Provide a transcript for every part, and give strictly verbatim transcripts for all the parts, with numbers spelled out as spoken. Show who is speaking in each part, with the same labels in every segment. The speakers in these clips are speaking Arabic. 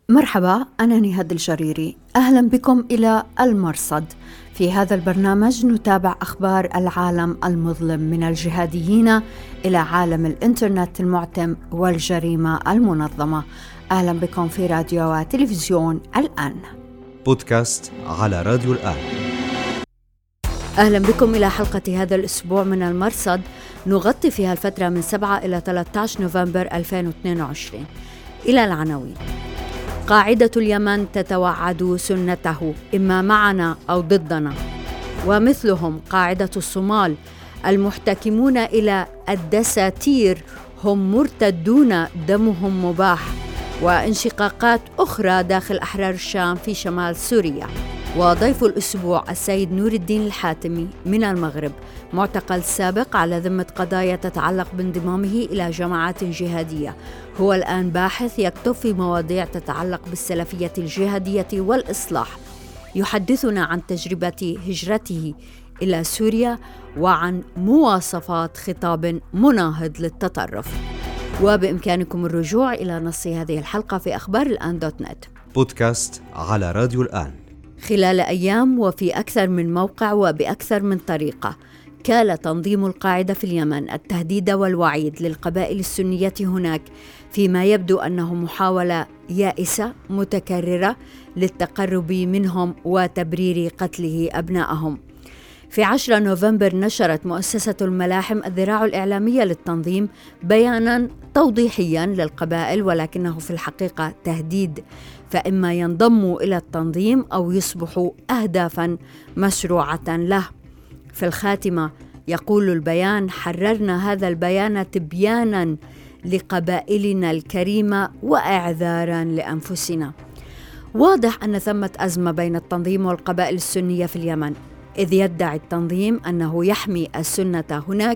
Speaker 1: مرحبا، أنا نهاد الجريري. أهلا بكم إلى المرصد. في هذا البرنامج نتابع أخبار العالم المظلم من الجهاديين إلى عالم الإنترنت المعتم والجريمة المنظمة. أهلا بكم في راديو وتلفزيون الآن.
Speaker 2: بودكاست على راديو الآن.
Speaker 1: أهلا بكم إلى حلقة هذا الأسبوع من المرصد، نغطي فيها الفترة من سبعة إلى ثلاثة عشر نوفمبر ألفين واثنين وعشرين. إلى العناوين: قاعدة اليمن تتوعد سنته إما معنا أو ضدنا، ومثلهم قاعدة الصومال المحتكمون إلى الدساتير هم مرتدون دمهم مباح، وانشقاقات أخرى داخل أحرار الشام في شمال سوريا. وضيف الأسبوع السيد نور الدين الحاتمي من المغرب، معتقل سابق على ذمة قضايا تتعلق بانضمامه إلى جماعات جهادية. هو الآن باحث يكتب في مواضيع تتعلق بالسلفية الجهادية والإصلاح. يحدثنا عن تجربة هجرته إلى سوريا وعن مواصفات خطاب مناهض للتطرف. وبإمكانكم الرجوع إلى نص هذه الحلقة في أخبار الآن دوت نت.
Speaker 2: بودكاست على راديو الآن.
Speaker 1: خلال أيام وفي أكثر من موقع وبأكثر من طريقة، كال تنظيم القاعدة في اليمن التهديد والوعيد للقبائل السنية هناك، فيما يبدو أنه محاولة يائسة متكررة للتقرب منهم وتبرير قتله أبنائهم. في عشرة نوفمبر نشرت مؤسسة الملاحم الذراع الإعلامية للتنظيم بياناً توضيحياً للقبائل، ولكنه في الحقيقة تهديد، فإما ينضموا إلى التنظيم أو يصبحوا أهدافاً مشروعة له. في الخاتمة يقول البيان: حررنا هذا البيان تبياناً لقبائلنا الكريمة وإعذاراً لأنفسنا. واضح أن ثمة أزمة بين التنظيم والقبائل السنية في اليمن، إذ يدعي التنظيم أنه يحمي السنة هناك،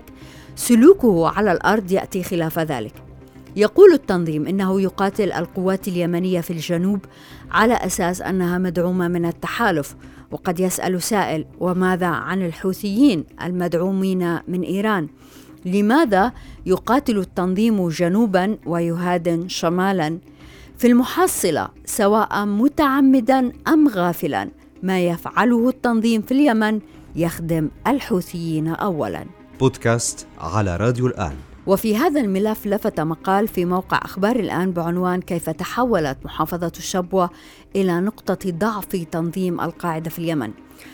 Speaker 1: سلوكه على الأرض يأتي خلاف ذلك. يقول التنظيم إنه يقاتل القوات اليمنية في الجنوب على أساس أنها مدعومة من التحالف. وقد يسأل سائل: وماذا عن الحوثيين المدعومين من إيران؟ لماذا يقاتل التنظيم جنوبا ويهادن شمالا؟ في المحصلة، سواء متعمدا أم غافلا، ما يفعله التنظيم في اليمن يخدم الحوثيين أولا.
Speaker 2: بودكاست على راديو الآن.
Speaker 1: وفي هذا الملف لفت مقال في موقع أخبار الآن بعنوان: كيف تحولت محافظة الشبوة إلى نقطة ضعف في تنظيم القاعدة في اليمن.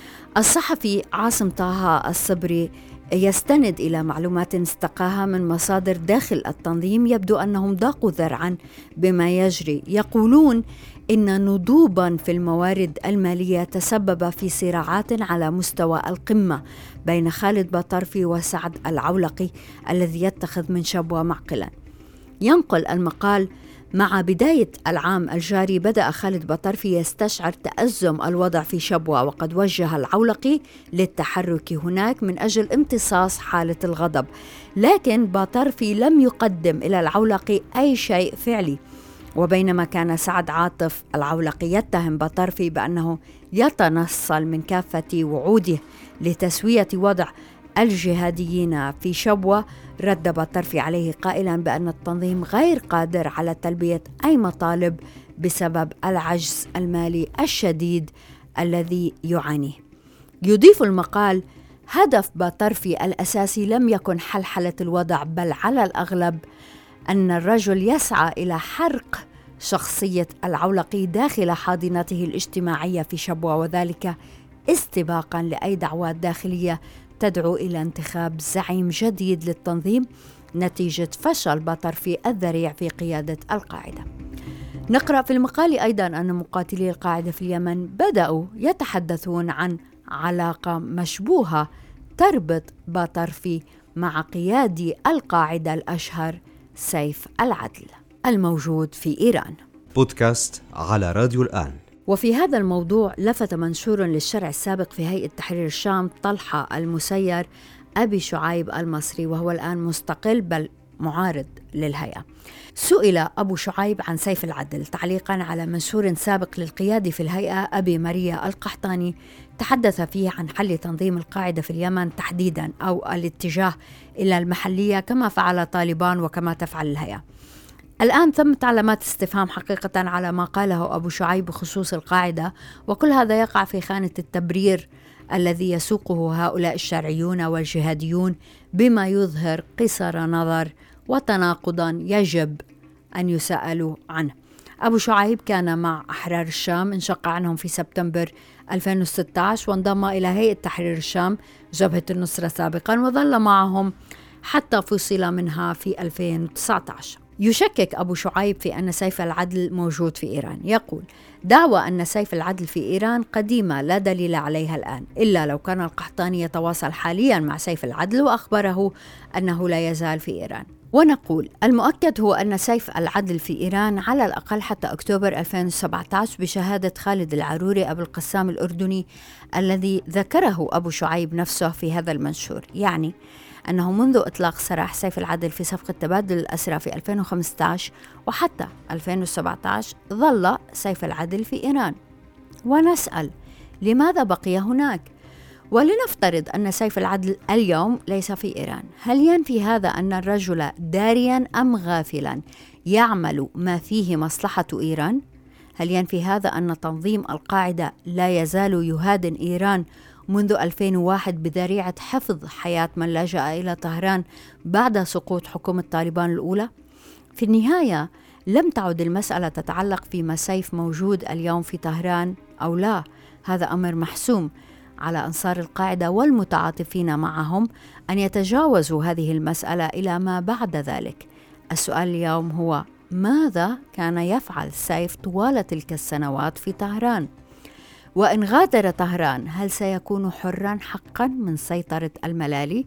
Speaker 1: الصحفي عاصم طه الصبري يستند إلى معلومات استقاها من مصادر داخل التنظيم، يبدو أنهم ضاقوا ذرعا بما يجري. يقولون إن نضوبا في الموارد المالية تسبب في صراعات على مستوى القمة بين خالد بطرفي وسعد العولقي الذي يتخذ من شبوة معقلا. ينقل المقال: مع بداية العام الجاري بدأ خالد بطرفي يستشعر تأزم الوضع في شبوة، وقد وجه العولقي للتحرك هناك من أجل امتصاص حالة الغضب، لكن بطرفي لم يقدم إلى العولقي أي شيء فعلي. وبينما كان سعد عاطف العولقي يتهم بطرفي بأنه يتنصل من كافة وعوده لتسوية وضع الجهاديين في شبوة، رد بطرفي عليه قائلا بأن التنظيم غير قادر على تلبية أي مطالب بسبب العجز المالي الشديد الذي يعانيه. يضيف المقال: هدف بطرفي الأساسي لم يكن حلحلة الوضع، بل على الأغلب أن الرجل يسعى إلى حرق شخصية العولقي داخل حاضنته الاجتماعية في شبوة، وذلك استباقا لأي دعوات داخلية تدعو إلى انتخاب زعيم جديد للتنظيم نتيجة فشل بطرفي الذريع في قيادة القاعدة. نقرأ في المقال أيضا أن مقاتلي القاعدة في اليمن بدأوا يتحدثون عن علاقة مشبوهة تربط بطرفي مع قيادي القاعدة الأشهر سيف العدل الموجود في إيران.
Speaker 2: بودكاست على راديو الآن.
Speaker 1: وفي هذا الموضوع لفت منشور للشرع السابق في هيئة تحرير الشام طلحة المسير أبي شعيب المصري، وهو الآن مستقل بل معارض للهيئة. سئل أبو شعيب عن سيف العدل تعليقا على منشور سابق للقيادي في الهيئة أبي ماريا القحطاني تحدث فيه عن حل تنظيم القاعدة في اليمن تحديدا، أو الاتجاه إلى المحلية كما فعل طالبان وكما تفعل الهيئة. الآن ثمت علامات استفهام حقيقة على ما قاله أبو شعيب بخصوص القاعدة، وكل هذا يقع في خانة التبرير الذي يسوقه هؤلاء الشرعيون والجهاديون بما يظهر قصر نظر وتناقضا يجب أن يسألوا عنه. أبو شعيب كان مع أحرار الشام، انشق عنهم في سبتمبر ألفين وستة عشر وانضم إلى هيئة تحرير الشام جبهة النصرة سابقا، وظل معهم حتى فصل منها في ألفين وتسعة عشر. يشكك أبو شعيب في أن سيف العدل موجود في إيران. يقول: دعوى أن سيف العدل في إيران قديمة لا دليل عليها الآن، إلا لو كان القحطاني يتواصل حاليا مع سيف العدل وأخبره أنه لا يزال في إيران. ونقول: المؤكد هو أن سيف العدل في إيران على الأقل حتى أكتوبر ألفين وسبعة عشر بشهادة خالد العروري أبو القسام الأردني الذي ذكره أبو شعيب نفسه في هذا المنشور، يعني أنه منذ إطلاق سراح سيف العدل في صفقة تبادل الأسرى في ألفين وخمسة عشر وحتى ألفين وسبعة عشر ظل سيف العدل في إيران. ونسأل: لماذا بقي هناك؟ ولنفترض أن سيف العدل اليوم ليس في إيران، هل ينفي هذا أن الرجل داريا أم غافلا يعمل ما فيه مصلحة إيران؟ هل ينفي هذا أن تنظيم القاعدة لا يزال يهادن إيران منذ ألفين وواحد بذريعة حفظ حياة من لجأ إلى طهران بعد سقوط حكومة طالبان الأولى؟ في النهاية لم تعد المسألة تتعلق فيما سيف موجود اليوم في طهران أو لا، هذا أمر محسوم على أنصار القاعدة والمتعاطفين معهم أن يتجاوزوا هذه المسألة إلى ما بعد ذلك. السؤال اليوم هو: ماذا كان يفعل سيف طوال تلك السنوات في طهران؟ وإن غادر طهران هل سيكون حراً حقاً من سيطرة الملالي؟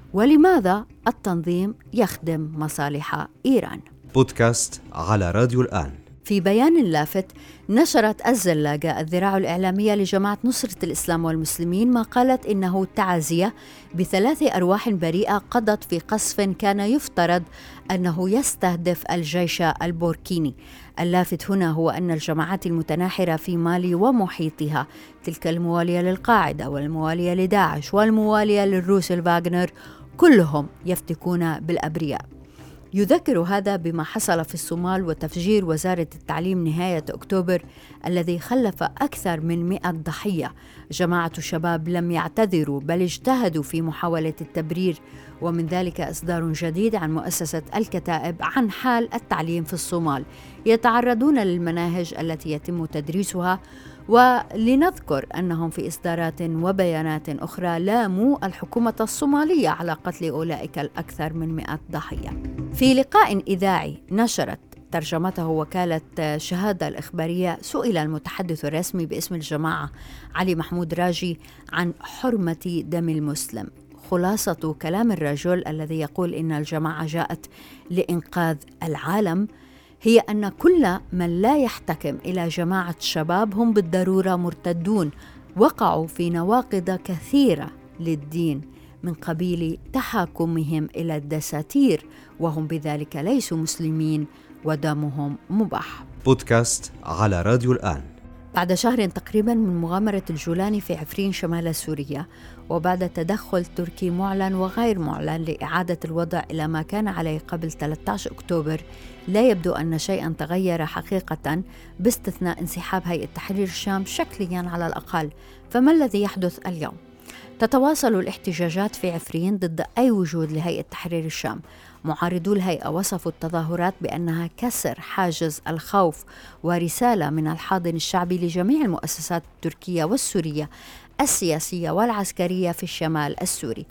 Speaker 1: ولماذا التنظيم يخدم مصالح إيران؟
Speaker 2: بودكاست على راديو الآن.
Speaker 1: في بيان لافت نشرت الزلاجة الذراع الإعلامية لجماعة نصرة الإسلام والمسلمين ما قالت إنه تعزية بثلاث أرواح بريئة قضت في قصف كان يفترض أنه يستهدف الجيش البوركيني. اللافت هنا هو أن الجماعات المتناحرة في مالي ومحيطها، تلك الموالية للقاعدة والموالية لداعش والموالية للروس الفاغنر، كلهم يفتكون بالأبرياء. يذكر هذا بما حصل في الصومال وتفجير وزارة التعليم نهاية أكتوبر الذي خلف أكثر من مئة ضحية. جماعة الشباب لم يعتذروا بل اجتهدوا في محاولة التبرير، ومن ذلك إصدار جديد عن مؤسسة الكتائب عن حال التعليم في الصومال، يتعرضون للمناهج التي يتم تدريسها. ولنذكر أنهم في إصدارات وبيانات أخرى لاموا الحكومة الصومالية على قتل أولئك الأكثر من مئة ضحية. في لقاء إذاعي نشرت ترجمته وكالة شهادة الإخبارية، سئل المتحدث الرسمي باسم الجماعة علي محمود راجي عن حرمة دم المسلم. خلاصة كلام الرجل الذي يقول إن الجماعة جاءت لإنقاذ العالم هي أن كل من لا يحتكم إلى جماعة شباب هم بالضرورة مرتدون، وقعوا في نواقض كثيرة للدين من قبيل تحاكمهم إلى الدساتير، وهم بذلك ليسوا مسلمين ودمهم مباح.
Speaker 2: بودكاست على راديو الآن.
Speaker 1: بعد شهر تقريبا من مغامرة الجولاني في عفرين شمال سوريا، وبعد تدخل تركي معلن وغير معلن لإعادة الوضع إلى ما كان عليه قبل ثلاثة عشر أكتوبر، لا يبدو أن شيئا تغير حقيقة باستثناء انسحاب هيئة تحرير الشام شكليا على الأقل. فما الذي يحدث اليوم؟ تتواصل الاحتجاجات في عفرين ضد أي وجود لهيئة تحرير الشام. معارضو الهيئة وصفوا التظاهرات بأنها كسر حاجز الخوف ورسالة من الحاضن الشعبي لجميع المؤسسات التركية والسورية السياسية والعسكرية في الشمال السوري.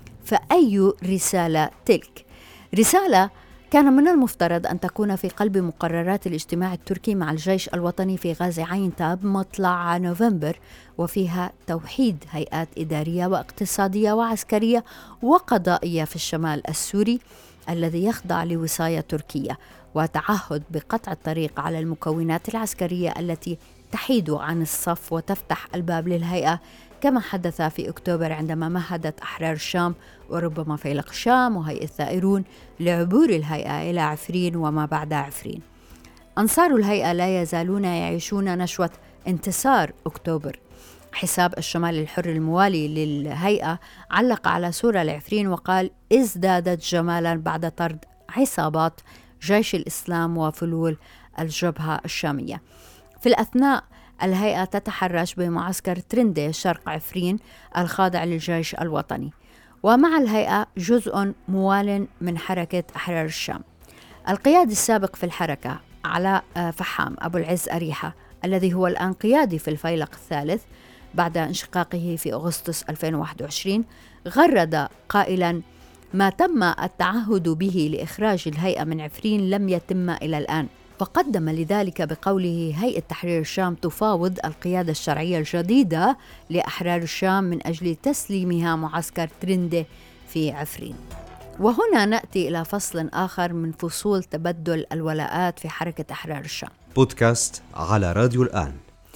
Speaker 1: فأي رسالة تلك؟ رسالة كان من المفترض أن تكون في قلب مقررات الاجتماع التركي مع الجيش الوطني في غازي عين تاب مطلع نوفمبر، وفيها توحيد هيئات إدارية واقتصادية وعسكرية وقضائية في الشمال السوري الذي يخضع لوصاية تركية، وتعهد بقطع الطريق على المكونات العسكرية التي تحيد عن الصف وتفتح الباب للهيئة، كما حدث في أكتوبر عندما مهدت أحرار الشام وربما فيلق الشام وهيئة ثائرون لعبور الهيئة إلى عفرين وما بعد عفرين. أنصار الهيئة لا يزالون يعيشون نشوة انتصار أكتوبر. حساب الشمال الحر الموالي للهيئة علق على صورة لعفرين وقال: ازدادت جمالا بعد طرد عصابات جيش الإسلام وفلول الجبهة الشامية. في الأثناء الهيئة تتحرش بمعسكر ترندي شرق عفرين الخاضع للجيش الوطني، ومع الهيئة جزء موال من حركة أحرار الشام. القيادي السابق في الحركة علاء فحام أبو العز أريحة، الذي هو الآن قيادي في الفيلق الثالث بعد انشقاقه في أغسطس ألفين وواحد وعشرين، غرد قائلا: ما تم التعهد به لإخراج الهيئة من عفرين لم يتم إلى الآن. وقدم لذلك بقوله: هيئة تحرير الشام تفاوض القيادة الشرعية الجديدة لأحرار الشام من أجل تسليمها معسكر ترندي في عفرين. وهنا نأتي إلى فصل آخر من فصول تبدل الولاءات في حركة أحرار الشام.
Speaker 2: بودكاست على راديو الآن.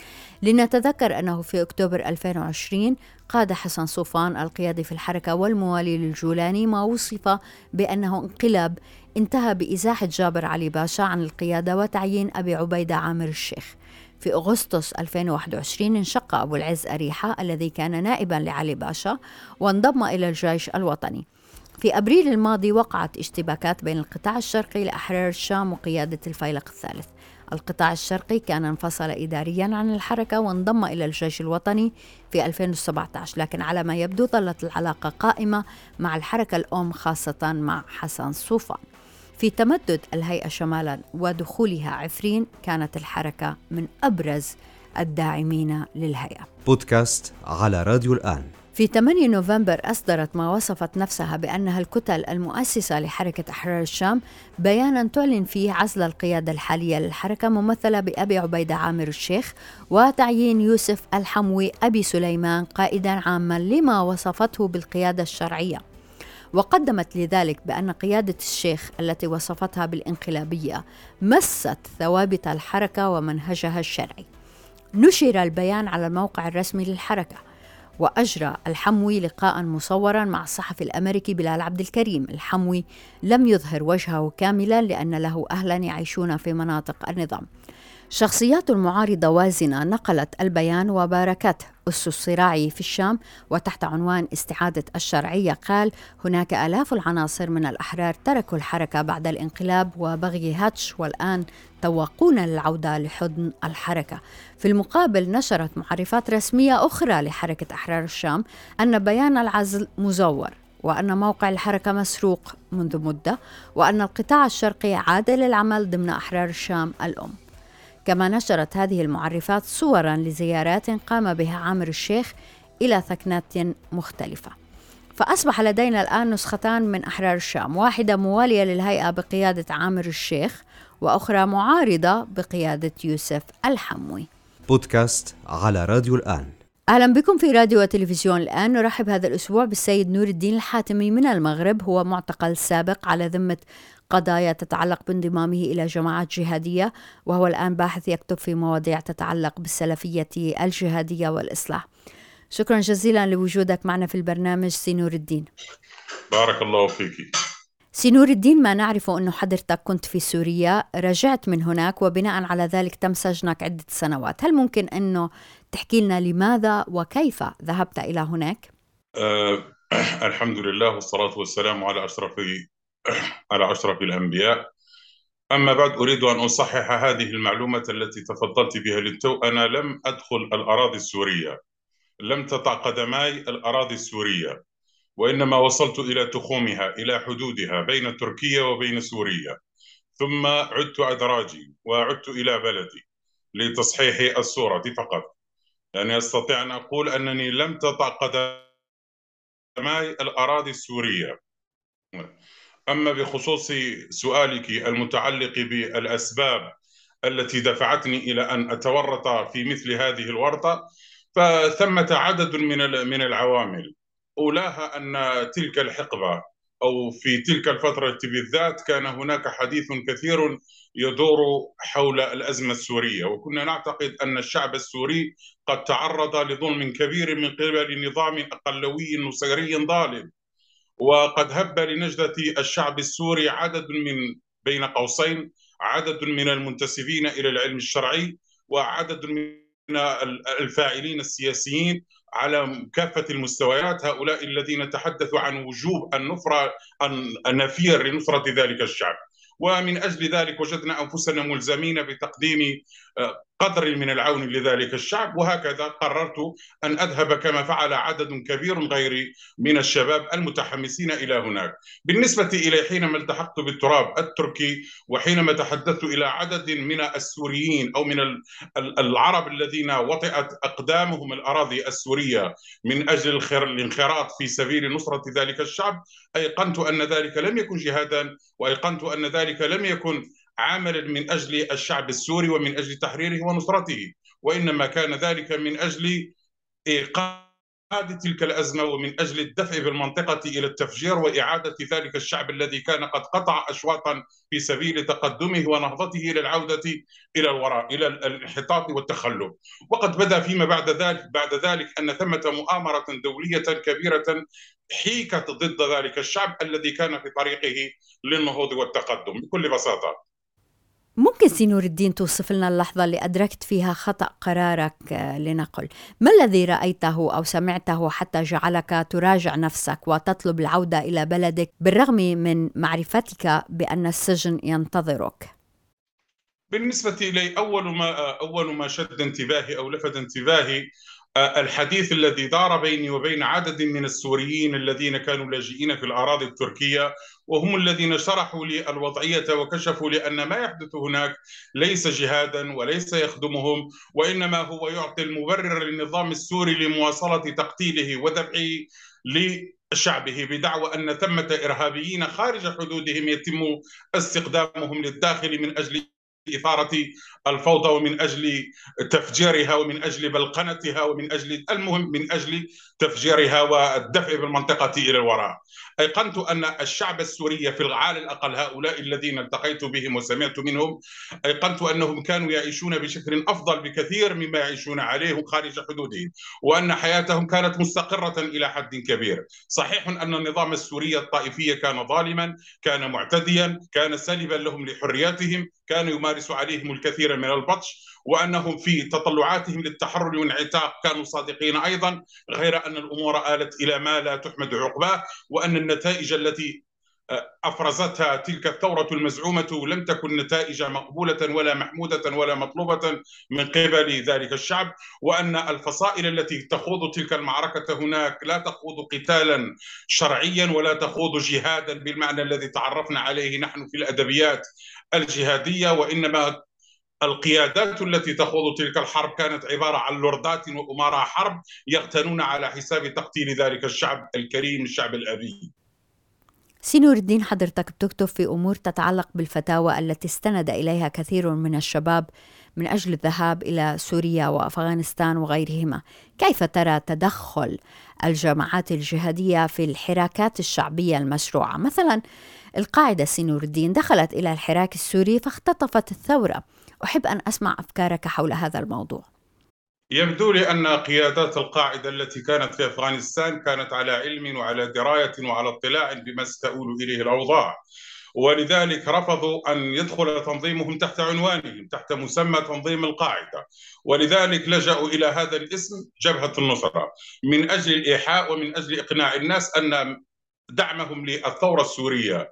Speaker 1: لنتذكر أنه في أكتوبر ألفين وعشرين قاد حسن صوفان القيادي في الحركة والموالي للجولاني ما وصف بأنه انقلاب انتهى بإزاحة جابر علي باشا عن القيادة وتعيين أبي عبيدة عامر الشيخ. في أغسطس ألفين وواحد وعشرين انشق أبو العز أريحة الذي كان نائبا لعلي باشا وانضم إلى الجيش الوطني. في أبريل الماضي وقعت اشتباكات بين القطاع الشرقي لأحرار الشام وقيادة الفيلق الثالث. القطاع الشرقي كان انفصل إداريا عن الحركة وانضم إلى الجيش الوطني في ألفين وسبعة عشر، لكن على ما يبدو ظلت العلاقة قائمة مع الحركة الأم خاصة مع حسن صوفان. في تمدد الهيئة شمالا ودخولها عفرين كانت الحركة من أبرز الداعمين للهيئة.
Speaker 2: بودكاست على راديو الآن.
Speaker 1: في ثمانية نوفمبر أصدرت ما وصفت نفسها بأنها الكتل المؤسسة لحركة أحرار الشام بيانا تعلن فيه عزل القيادة الحالية للحركة ممثلة بأبي عبيدة عامر الشيخ وتعيين يوسف الحموي أبي سليمان قائدا عاما لما وصفته بالقيادة الشرعية. وقدمت لذلك بأن قيادة الشيخ التي وصفتها بالانقلابية مست ثوابت الحركة ومنهجها الشرعي. نشر البيان على الموقع الرسمي للحركة، وأجرى الحموي لقاء مصورا مع الصحفي الأمريكي بلال عبد الكريم. الحموي لم يظهر وجهه كاملا لأن له أهلا يعيشون في مناطق النظام. شخصيات المعارضة وازنة نقلت البيان وباركته. أس الصراعي في الشام وتحت عنوان استعادة الشرعية قال: هناك آلاف العناصر من الأحرار تركوا الحركة بعد الانقلاب وبغي هاتش والآن توقون للعودة لحضن الحركة. في المقابل نشرت معرفات رسمية أخرى لحركة أحرار الشام أن بيان العزل مزور، وأن موقع الحركة مسروق منذ مدة، وأن القطاع الشرقي عاد للعمل ضمن أحرار الشام الأم. كما نشرت هذه المعرفات صوراً لزيارات قام بها عامر الشيخ إلى ثكنات مختلفة. فأصبح لدينا الآن نسختان من أحرار الشام، واحدة موالية للهيئة بقيادة عامر الشيخ، وأخرى معارضة بقيادة يوسف الحموي.
Speaker 2: بودكاست على راديو الآن.
Speaker 1: أهلا بكم في راديو وتلفزيون الآن. نرحب هذا الأسبوع بالسيد نور الدين الحاتمي من المغرب، هو معتقل سابق على ذمة قضايا تتعلق بانضمامه إلى جماعات جهادية، وهو الآن باحث يكتب في مواضيع تتعلق بالسلفية الجهادية والإصلاح. شكرا جزيلا لوجودك معنا في البرنامج سي نور الدين.
Speaker 3: بارك الله فيك.
Speaker 1: سي نور الدين، ما نعرفه أنه حضرتك كنت في سوريا، رجعت من هناك وبناء على ذلك تم سجنك عدة سنوات. هل ممكن أنه تحكي لنا لماذا وكيف ذهبت إلى هناك؟
Speaker 3: أه الحمد لله والصلاة والسلام على أشرف على أشرف الأنبياء. أما بعد أريد أن أصحح هذه المعلومة التي تفضلت بها للتو. أنا لم أدخل الأراضي السورية، لم تطع قدماي الأراضي السورية، وإنما وصلت إلى تخومها، إلى حدودها بين تركيا وبين سوريا، ثم عدت أدراجي وعدت إلى بلدي لتصحيح الصورة فقط. يعني أستطيع أن أقول أنني لم تطع قدماي الأراضي السورية. أما بخصوص سؤالك المتعلق بالأسباب التي دفعتني إلى أن أتورط في مثل هذه الورطة، فثمة عدد من من العوامل. أولاها أن تلك الحقبة أو في تلك الفترة بالذات كان هناك حديث كثير يدور حول الأزمة السورية، وكنا نعتقد أن الشعب السوري قد تعرض لظلم كبير من قبل نظام أقلوي نصيري ظالم، وقد هب لنجدة الشعب السوري عدد من بين قوسين عدد من المنتسبين إلى العلم الشرعي وعدد من الفاعلين السياسيين على كافة المستويات، هؤلاء الذين تحدثوا عن وجوب النفرة النفير لنصرة ذلك الشعب. ومن أجل ذلك وجدنا أنفسنا ملزمين بتقديم قدر من العون لذلك الشعب، وهكذا قررت أن أذهب كما فعل عدد كبير غيري من الشباب المتحمسين إلى هناك. بالنسبة إلي حينما التحقت بالتراب التركي وحينما تحدثت إلى عدد من السوريين أو من العرب الذين وطئت أقدامهم الأراضي السورية من أجل الانخراط في سبيل نصرة ذلك الشعب، أيقنت أن ذلك لم يكن جهادا، وأيقنت أن ذلك لم يكن عملا من أجل الشعب السوري ومن أجل تحريره ونصرته، وإنما كان ذلك من أجل إيقاظ تلك الأزمة ومن أجل الدفع بالمنطقة إلى التفجير وإعادة ذلك الشعب الذي كان قد قطع أشواطا في سبيل تقدمه ونهضته إلى العودة إلى الوراء، إلى الانحطاط والتخلف. وقد بدأ فيما بعد ذلك بعد ذلك أن ثمة مؤامرة دولية كبيرة حيكت ضد ذلك الشعب الذي كان في طريقه للنهوض والتقدم بكل بساطة.
Speaker 1: ممكن سي نور الدين توصف لنا اللحظة اللي أدركت فيها خطأ قرارك لنقل؟ ما الذي رأيته أو سمعته حتى جعلك تراجع نفسك وتطلب العودة إلى بلدك بالرغم من معرفتك بأن السجن ينتظرك؟
Speaker 3: بالنسبة إلي أول ما أول ما شد انتباهي أو لفت انتباهي الحديث الذي دار بيني وبين عدد من السوريين الذين كانوا لاجئين في الأراضي التركية، وهم الذين شرحوا لي الوضعية وكشفوا لي أن ما يحدث هناك ليس جهادا وليس يخدمهم، وإنما هو يعطي المبرر للنظام السوري لمواصلة تقتيله وذبحه لشعبه بدعوى أن ثمة إرهابيين خارج حدودهم يتم استخدامهم للداخل من أجل إثارة الفوضى ومن أجل تفجيرها ومن أجل بلقنتها ومن أجل المهم من أجل تفجيرها والدفع بالمنطقة إلى الوراء. أيقنت أن الشعب السوري في على الأقل هؤلاء الذين التقيت بهم وسمعت منهم، أيقنت أنهم كانوا يعيشون بشكل أفضل بكثير مما يعيشون عليه خارج حدودهم، وأن حياتهم كانت مستقرة إلى حد كبير. صحيح أن النظام السوري الطائفي كان ظالما، كان معتديا، كان سلبا لهم لحرياتهم، كان يمارس عليهم الكثير من البطش، وأنهم في تطلعاتهم للتحرر والانعتاق كانوا صادقين أيضا، غير أن الأمور آلت إلى ما لا تحمد عقباه، وأن النتائج التي أفرزتها تلك الثورة المزعومة لم تكن نتائج مقبولة ولا محمودة ولا مطلوبة من قبل ذلك الشعب، وأن الفصائل التي تخوض تلك المعركة هناك لا تخوض قتالا شرعيا ولا تخوض جهادا بالمعنى الذي تعرفنا عليه نحن في الأدبيات الجهادية، وإنما القيادات التي تخوض تلك الحرب كانت عبارة عن لوردات وأمراء حرب يغتنون على حساب تقتيل ذلك الشعب الكريم، الشعب الأبي.
Speaker 1: سي نور الدين، حضرتك بتكتب في أمور تتعلق بالفتاوى التي استند إليها كثير من الشباب من أجل الذهاب إلى سوريا وأفغانستان وغيرهما. كيف ترى تدخل الجماعات الجهادية في الحراكات الشعبية المشروعة؟ مثلا القاعدة سي نور الدين دخلت إلى الحراك السوري فاختطفت الثورة. أحب أن أسمع أفكارك حول هذا الموضوع.
Speaker 3: يبدو لي أن قيادات القاعدة التي كانت في أفغانستان كانت على علم وعلى دراية وعلى اطلاع بما ستؤول إليه الأوضاع، ولذلك رفضوا أن يدخل تنظيمهم تحت عنوانهم تحت مسمى تنظيم القاعدة، ولذلك لجأوا إلى هذا الاسم جبهة النصرة من أجل الإيحاء ومن أجل إقناع الناس أن دعمهم للثورة السورية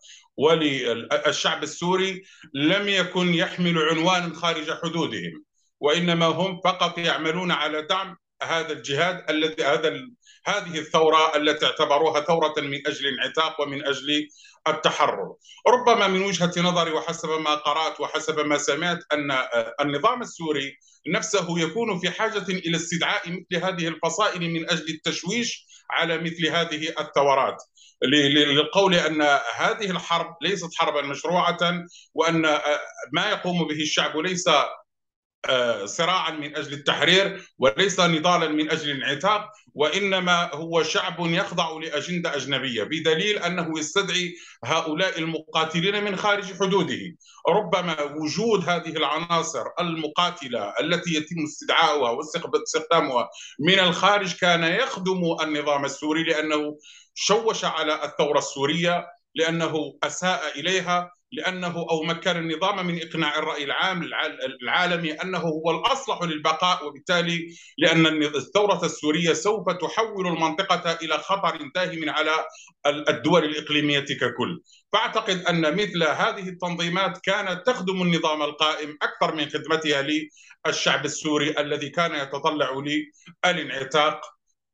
Speaker 3: وللشعب السوري لم يكن يحمل عنوانا خارج حدودهم، وإنما هم فقط يعملون على دعم هذا الجهاد الذي هذا هذه الثورة التي اعتبروها ثورة من أجل الانعتاق ومن أجل التحرر. ربما من وجهة نظري وحسب ما قرأت وحسب ما سمعت أن النظام السوري نفسه يكون في حاجة إلى استدعاء مثل هذه الفصائل من أجل التشويش على مثل هذه الثورات، للقول أن هذه الحرب ليست حربا مشروعة، وأن ما يقوم به الشعب ليس صراعا من أجل التحرير وليس نضالا من أجل الانعتاق، وإنما هو شعب يخضع لأجندة أجنبية، بدليل أنه يستدعي هؤلاء المقاتلين من خارج حدوده. ربما وجود هذه العناصر المقاتلة التي يتم استدعاؤها واستخدامها من الخارج كان يخدم النظام السوري، لأنه شوش على الثورة السورية لأنه أساء إليها، لأنه أو مكن النظام من إقناع الرأي العام العالمي أنه هو الأصلح للبقاء، وبالتالي لأن الثورة السورية سوف تحول المنطقة إلى خطر داهم على الدول الإقليمية ككل. فأعتقد أن مثل هذه التنظيمات كانت تخدم النظام القائم أكثر من خدمتها للشعب السوري الذي كان يتطلع للانعتاق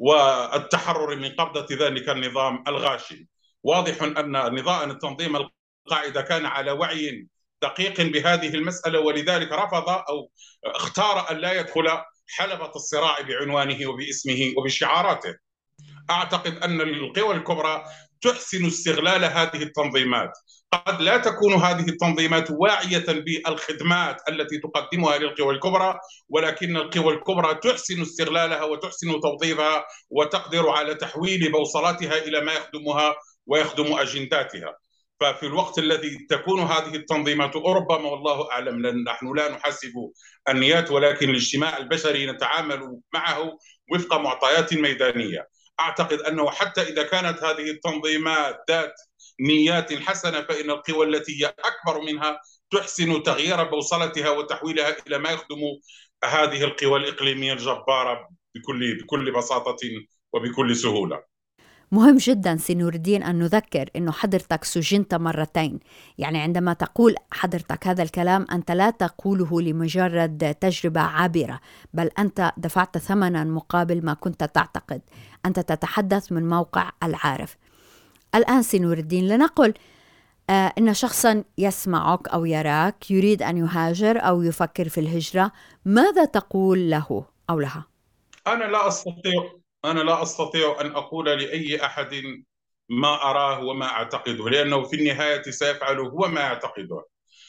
Speaker 3: والتحرر من قبضة ذلك النظام الغاشم. واضح أن نظام التنظيم القاعدة كان على وعي دقيق بهذه المسألة، ولذلك رفض أو اختار أن لا يدخل حلبة الصراع بعنوانه وباسمه وبشعاراته. أعتقد أن القوى الكبرى تحسن استغلال هذه التنظيمات. قد لا تكون هذه التنظيمات واعية بالخدمات التي تقدمها للقوى الكبرى، ولكن القوى الكبرى تحسن استغلالها وتحسن توظيفها وتقدر على تحويل بوصلاتها إلى ما يخدمها ويخدم أجنداتها. ففي الوقت الذي تكون هذه التنظيمات ربما والله أعلم، لأن نحن لا نحاسب النيات، ولكن الاجتماع البشري نتعامل معه وفق معطيات ميدانية. أعتقد أنه حتى إذا كانت هذه التنظيمات ذات نيات حسنة، فإن القوى التي هي أكبر منها تحسن تغيير بوصلتها وتحويلها إلى ما يخدم هذه القوى الإقليمية الجبارة بكل بكل بساطة وبكل سهولة.
Speaker 1: مهم جدا سي نور الدين أن نذكر أنه حضرتك سجنت مرتين. يعني عندما تقول حضرتك هذا الكلام أنت لا تقوله لمجرد تجربة عابرة، بل أنت دفعت ثمنا مقابل ما كنت تعتقد. أنت تتحدث من موقع العارف. الآن سي نور الدين، لنقل آه إن شخصا يسمعك أو يراك يريد أن يهاجر أو يفكر في الهجرة، ماذا تقول له أو لها؟
Speaker 3: أنا لا أستطيع أنا لا أستطيع أن أقول لأي أحد ما أراه وما أعتقده، لأنه في النهاية سيفعل هو ما يعتقده.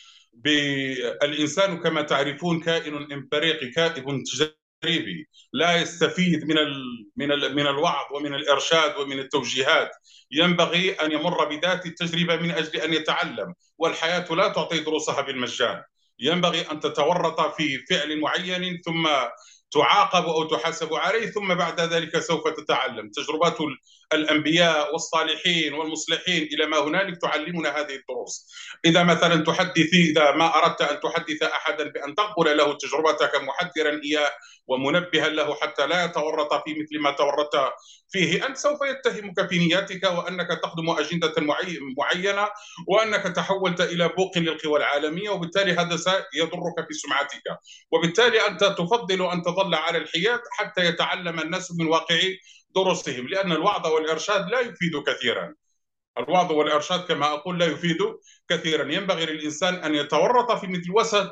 Speaker 3: الإنسان كما تعرفون كائن إمبريقي، كائن تجريبي، لا يستفيد من ال من ال من الوعظ ومن الإرشاد ومن التوجيهات. ينبغي أن يمر بذات التجربة من أجل أن يتعلم، والحياة لا تعطي دروسها بالمجان. ينبغي أن تتورط في فعل معين ثم تعاقب أو تحاسب عليه، ثم بعد ذلك سوف تتعلم. تجربات الأنبياء والصالحين والمصلحين إلى ما هنالك تعلمنا هذه الدروس. إذا مثلا تحدثي إذا ما أردت أن تحدث أحدا بأن تنقل له تجربتك محذرا إياه ومنبها له حتى لا يتورط في مثل ما تورطت فيه أنت، سوف يتهمك في نياتك وأنك تخدم أجندة معينة وأنك تحولت إلى بوق للقوى العالمية، وبالتالي هذا سيضرك في سمعتك. وبالتالي أنت تفضل أن تظل على الحياد حتى يتعلم الناس من واقع دروسهم، لأن الوعظ والإرشاد لا يفيد كثيرا. الوعظ والإرشاد كما أقول لا يفيد كثيرا. ينبغي للإنسان أن يتورط في مثل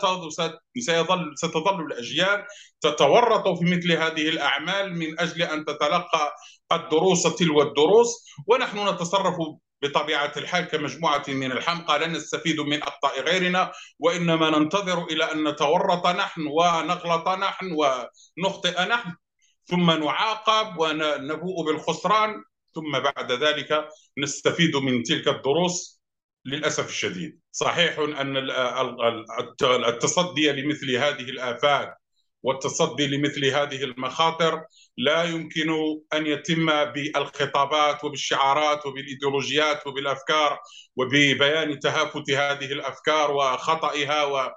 Speaker 3: وسيظل ستظل الأجيال تتورط في مثل هذه الأعمال من أجل أن تتلقى الدروس تلو الدروس، ونحن نتصرف بطبيعة الحال كمجموعة من الحمقى، لن نستفيد من أخطاء غيرنا، وإنما ننتظر إلى أن نتورط نحن ونغلط نحن ونخطئ نحن، ثم نعاقب ونبوء بالخسران، ثم بعد ذلك نستفيد من تلك الدروس. للأسف الشديد صحيح أن التصدي لمثل هذه الآفات والتصدي لمثل هذه المخاطر لا يمكن أن يتم بالخطابات وبالشعارات وبالإيديولوجيات وبالأفكار وببيان تهافت هذه الأفكار وخطئها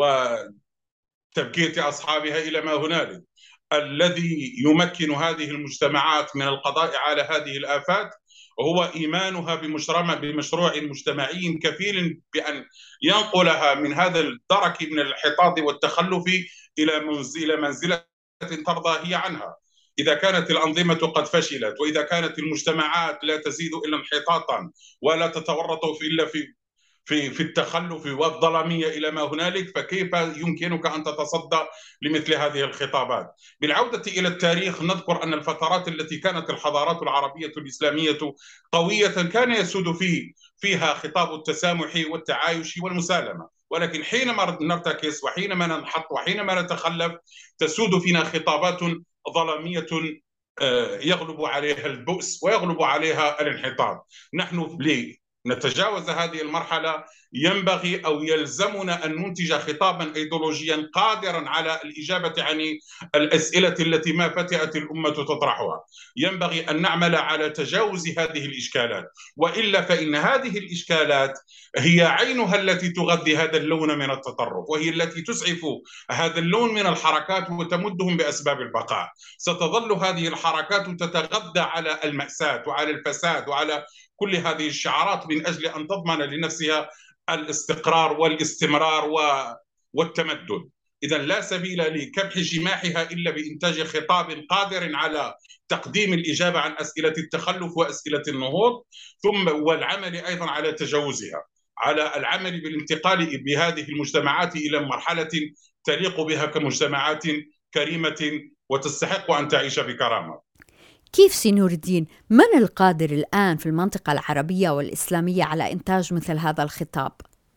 Speaker 3: وتبكيت أصحابها إلى ما هنالك. الذي يمكن هذه المجتمعات من القضاء على هذه الآفات هو إيمانها بمشروع مجتمعي كفيل بأن ينقلها من هذا الدرك من الانحطاط والتخلف إلى منزلة ترضى هي عنها. إذا كانت الأنظمة قد فشلت، وإذا كانت المجتمعات لا تزيد إلا انحطاطا ولا تتورط إلا في في في التخلف والظلامية إلى ما هنالك، فكيف يمكنك أن تتصدى لمثل هذه الخطابات؟ بالعودة إلى التاريخ نذكر أن الفترات التي كانت الحضارات العربية الإسلامية قوية كان يسود في فيها خطاب التسامح والتعايش والمسالمة، ولكن حينما نرتكس وحينما ننحط وحينما نتخلف تسود فينا خطابات ظلامية يغلب عليها البؤس ويغلب عليها الانحطاط. نحن نتجاوز هذه المرحلة ينبغي أو يلزمنا أن ننتج خطابا أيديولوجيا قادرا على الإجابة عن الأسئلة التي ما فتئت الأمة تطرحها. ينبغي أن نعمل على تجاوز هذه الإشكالات، وإلا فإن هذه الإشكالات هي عينها التي تغذي هذا اللون من التطرف، وهي التي تسعف هذا اللون من الحركات وتمدهم بأسباب البقاء. ستظل هذه الحركات تتغذى على المأساة وعلى الفساد وعلى كل هذه الشعارات من أجل أن تضمن لنفسها الاستقرار والاستمرار والتمدد. إذا لا سبيل لكبح جماحها إلا بإنتاج خطاب قادر على تقديم الإجابة عن أسئلة التخلف وأسئلة النهوض، ثم والعمل أيضا على تجاوزها، على العمل بالانتقال بهذه المجتمعات إلى مرحلة تليق بها كمجتمعات كريمة وتستحق أن تعيش بكرامة.
Speaker 1: كيف سي نور الدين، من القادر الآن في المنطقة العربية والإسلامية على إنتاج مثل هذا الخطاب؟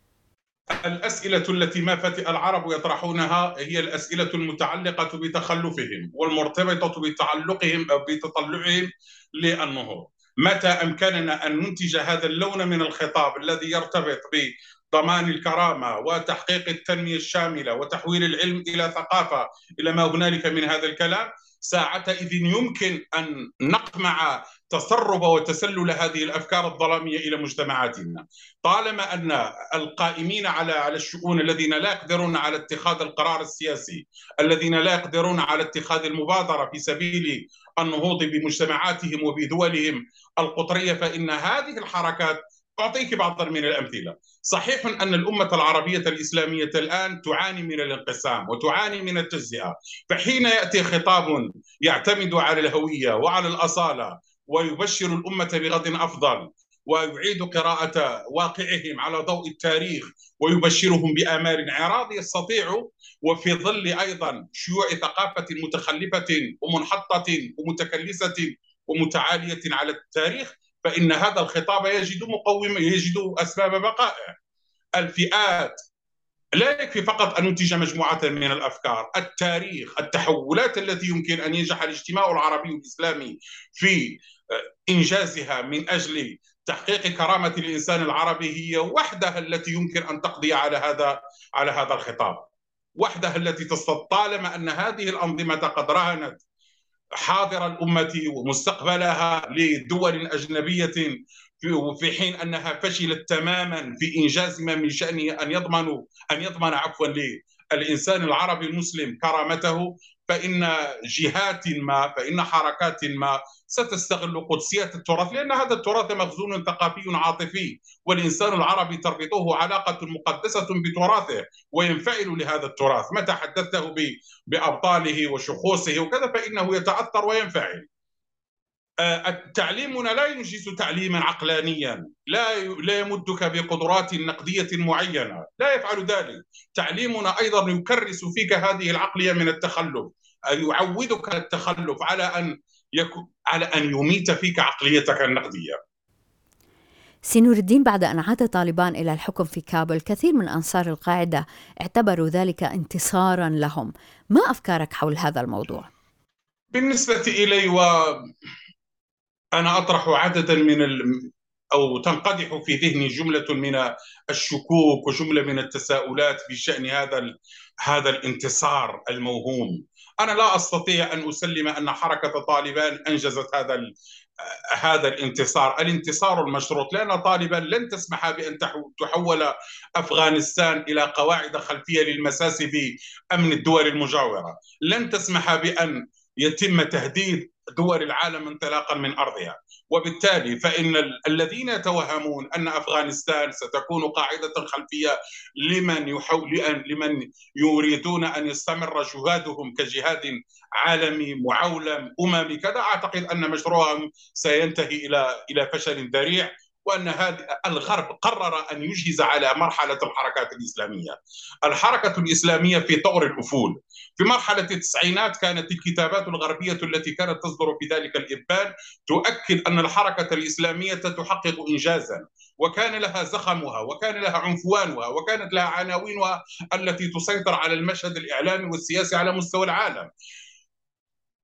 Speaker 3: الأسئلة التي ما فتئ العرب يطرحونها هي الأسئلة المتعلقة بتخلفهم والمرتبطة بتعلقهم أو بتطلعهم للنهوض. متى أمكننا أن ننتج هذا اللون من الخطاب الذي يرتبط بضمان الكرامة وتحقيق التنمية الشاملة وتحويل العلم إلى ثقافة إلى ما هنالك من هذا الكلام، ساعتئذ يمكن أن نقمع تسرب وتسلل هذه الأفكار الظلامية إلى مجتمعاتنا. طالما أن القائمين على على الشؤون الذين لا يقدرون على اتخاذ القرار السياسي، الذين لا يقدرون على اتخاذ المبادرة في سبيل النهوض بمجتمعاتهم وبدولهم القطرية، فإن هذه الحركات. أعطيك بعضا من الأمثلة. صحيح أن الأمة العربية الإسلامية الآن تعاني من الانقسام وتعاني من التجزئة، فحين يأتي خطاب يعتمد على الهوية وعلى الأصالة ويبشر الأمة بغد أفضل ويعيد قراءة واقعهم على ضوء التاريخ ويبشرهم بآمال عراض، يستطيع وفي ظل أيضا شيوع ثقافة متخلفة ومنحطة ومتكلسة ومتعالية على التاريخ، فإن هذا الخطاب يجد مقوم يجد أسباب بقائه. الفئات لا يكفي فقط أن ننتج مجموعة من الأفكار، التاريخ، التحولات التي يمكن أن ينجح الاجتماع العربي والإسلامي في إنجازها من أجل تحقيق كرامة الإنسان العربي هي وحدها التي يمكن أن تقضي على هذا على هذا الخطاب، وحدها التي تستطيع. طالما أن هذه الأنظمة قد رهنت حاضر الأمة ومستقبلها لدول أجنبية في حين أنها فشلت تماما في إنجاز ما من شأنه أن يضمن أن يضمن عفوا للإنسان العربي المسلم كرامته، فإن جهات ما فإن حركات ما ستستغل قدسية التراث، لأن هذا التراث مخزون ثقافي عاطفي، والإنسان العربي تربطه علاقة مقدسة بتراثه وينفعل لهذا التراث. متى حدثته بأبطاله وشخوصه وكذا فإنه يتأثر وينفعل. تعليمنا لا ينجز تعليما عقلانيا، لا لا يمدك بقدرات نقدية معينة، لا يفعل ذلك. تعليمنا أيضا يكرس فيك هذه العقلية من التخلف، يعودك التخلف على أن يكون على أن يميت فيك عقليتك النقدية.
Speaker 1: سي نور الدين، بعد أن عاد طالبان إلى الحكم في كابل، كثير من أنصار القاعدة اعتبروا ذلك انتصارا لهم. ما أفكارك حول هذا الموضوع؟
Speaker 3: بالنسبة إلي، وأنا أطرح عددا من ال... أو تنقدح في ذهني جملة من الشكوك وجملة من التساؤلات بشأن هذا ال... هذا الانتصار الموهوم. أنا لا أستطيع أن أسلم أن حركة طالبان أنجزت هذا ال... هذا الانتصار، الانتصار المشروط، لأن طالبان لن تسمح بأن تحول أفغانستان إلى قواعد خلفية للمساس بأمن الدول المجاورة، لن تسمح بأن يتم تهديد دول العالم انطلاقا من أرضها. وبالتالي فإن الذين يتوهمون أن أفغانستان ستكون قاعدة خلفية لمن يحول لمن يريدون أن يستمر جهادهم كجهاد عالمي معولم أممي كذا، أعتقد أن مشروعهم سينتهي إلى إلى فشل ذريع، وأن هذا الغرب قرر أن يجهز على مرحلة الحركات الإسلامية. الحركة الإسلامية في طور الأفول. في مرحلة التسعينات كانت الكتابات الغربية التي كانت تصدر في ذلك الإبان تؤكد أن الحركة الإسلامية تحقق إنجازا، وكان لها زخمها وكان لها عنفوانها وكانت لها عناوينها التي تسيطر على المشهد الإعلامي والسياسي على مستوى العالم.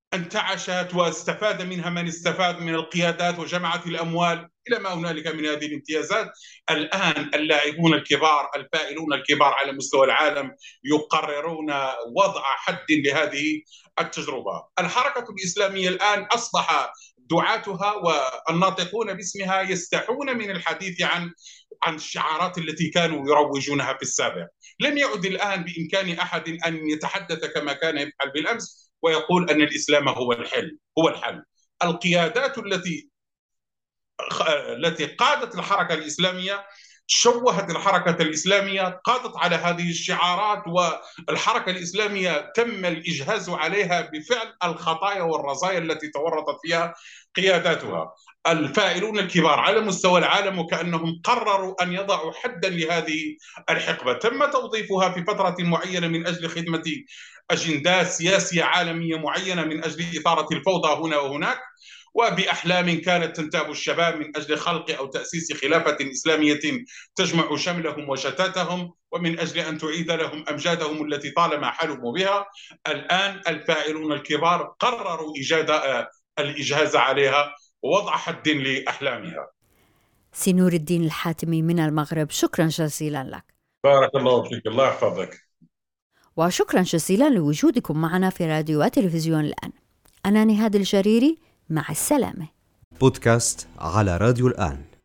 Speaker 3: انتعشت واستفاد منها من استفاد من القيادات وجمعت الأموال إلى ما هنالك من هذه الامتيازات. الآن اللاعبون الكبار الفاعلون الكبار على مستوى العالم يقررون وضع حد لهذه التجربة. الحركة الإسلامية الآن أصبح دعاتها والناطقون باسمها يستحون من الحديث عن عن الشعارات التي كانوا يروجونها في السابق. لم يعد الآن بإمكان أحد أن يتحدث كما كان يفعل بالأمس ويقول أن الإسلام هو الحل هو الحل. القيادات التي التي قادت الحركة الإسلامية شوهت الحركة الإسلامية، قادت على هذه الشعارات، والحركة الإسلامية تم الإجهاز عليها بفعل الخطايا والرزايا التي تورطت فيها قياداتها. الفاعلون الكبار على مستوى العالم وكأنهم قرروا أن يضعوا حدا لهذه الحقبة تم توظيفها في فترة معينة من أجل خدمة أجندات سياسية عالمية معينة من أجل إثارة الفوضى هنا وهناك، وبأحلام كانت تنتاب الشباب من أجل خلق أو تأسيس خلافة إسلامية تجمع شملهم وشتاتهم ومن أجل أن تعيد لهم أمجادهم التي طالما حلموا بها. الآن الفاعلون الكبار قرروا إيجاد الإجهاز عليها ووضع حد لأحلامها.
Speaker 1: سي نور الدين الحاتمي من المغرب، شكرا جزيلا لك.
Speaker 3: بارك الله فيك، الله يحفظك.
Speaker 1: وشكرا جزيلا لوجودكم معنا في راديو وتلفزيون الآن. أنا نهاد الجريري، مع السلامة.
Speaker 2: بودكاست على راديو الآن.